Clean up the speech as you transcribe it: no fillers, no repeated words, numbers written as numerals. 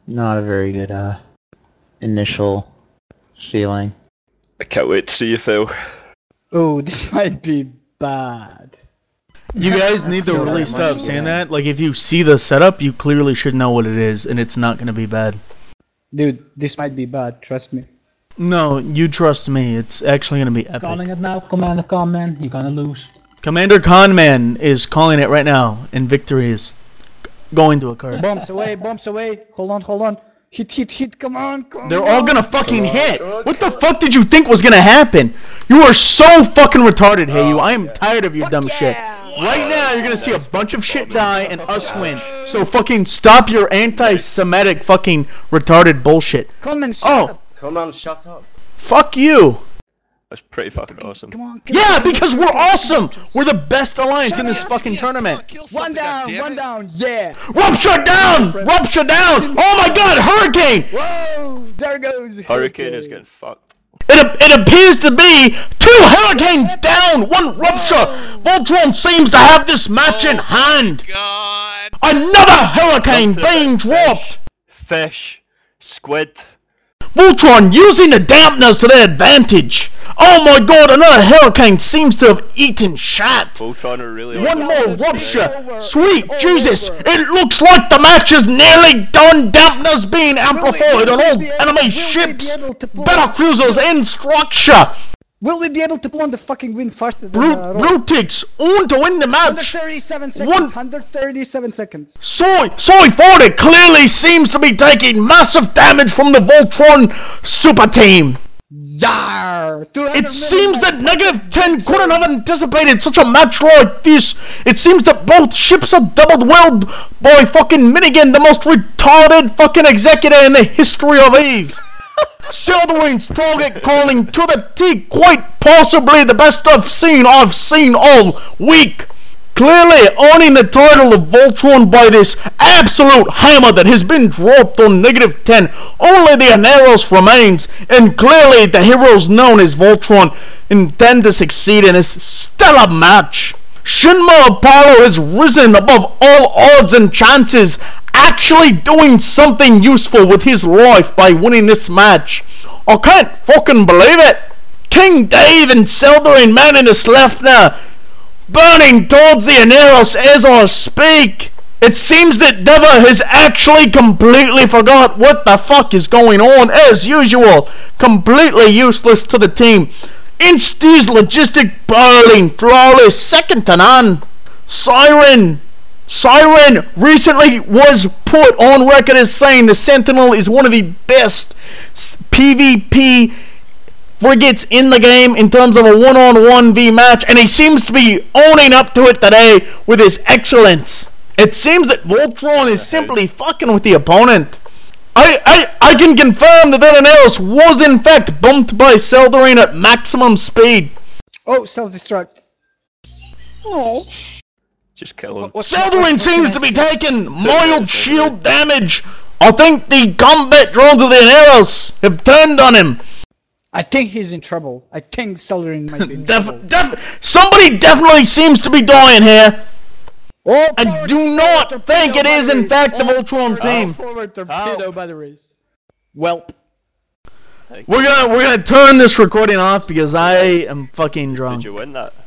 Not a very good initial feeling. I can't wait to see you fail. Oh, this might be bad. You guys need to really stop saying that. Like, if you see the setup, you clearly should know what it is, and it's not gonna be bad. Dude, this might be bad, trust me. No, you trust me. It's actually gonna be epic. Calling it now, Commander Conman. You're gonna lose. Commander Conman is calling it right now, and victory is going to occur. Bombs away, bombs away. Hold on. Hit, come on. They're all gonna fucking hit. What the fuck did you think was gonna happen? You are so fucking retarded, Heyu. I am tired of your dumb shit. Right now, you're gonna see a bunch of shit die and us win. So fucking stop your anti-Semitic fucking retarded bullshit. Conman, shut up. Come on, shut up. Fuck you. That's pretty fucking awesome. Come on. Yeah, because we're awesome. We're the best alliance in this fucking tournament. One down, yeah. Rupture down! Oh my god, Hurricane! Whoa, there goes. Hurricane is getting fucked. It appears to be 2 Hurricanes down, 1 Rupture. Voltron seems to have this match in hand. God. Another Hurricane being dropped. Fish. Squid. Voltron using the dampeners to their advantage. Oh my god, another Hurricane seems to have eaten shit. Voltron are really... One more Rupture. Sweet Jesus, it looks like the match is nearly done. Dampeners being amplified on all enemy ships, battlecruisers and structure. Will we be able to pull on the fucking win faster than Brutix on to win the match. 137 seconds. 137 seconds. Soy 40 clearly seems to be taking massive damage from the Voltron super team. Yar! It seems that -10 couldn't have anticipated such a match like this. It seems that both ships are doubled willed by fucking Minigan, the most retarded fucking executive in the history of EVE. Seldorin's target calling to the T, quite possibly the best I've seen all week. Clearly owning the title of Voltron by this absolute hammer that has been dropped on -10. Only the Aneros remains, and clearly the heroes known as Voltron intend to succeed in this stellar match. Shinma Apollo has risen above all odds and chances, actually doing something useful with his life by winning this match. I can't fucking believe it. King Dave and Seldorin manning his left now, burning towards the Aneros as I speak. It seems that Deva has actually completely forgot what the fuck is going on, as usual. Completely useless to the team. Inch-D's logistic bowling flawless, second to none. Siren recently was put on record as saying the Sentinel is one of the best PvP frigates in the game in terms of a 1-on-1v match, and he seems to be owning up to it today with his excellence. It seems that Voltron is simply fucking with the opponent. I can confirm that Aneros was in fact bumped by Seldorin at maximum speed. Oh, self-destruct. Oh. Just kill him. Seldorin seems to be taking mild shield damage. I think the combat drones of the Aneros have turned on him. I think he's in trouble. I think Seldorin might be in trouble. Somebody definitely seems to be dying here. Oh, I do not think it is in fact the Voltron team. Forward torpedo batteries. Welp. We're gonna turn this recording off because I am fucking drunk. Did you win that?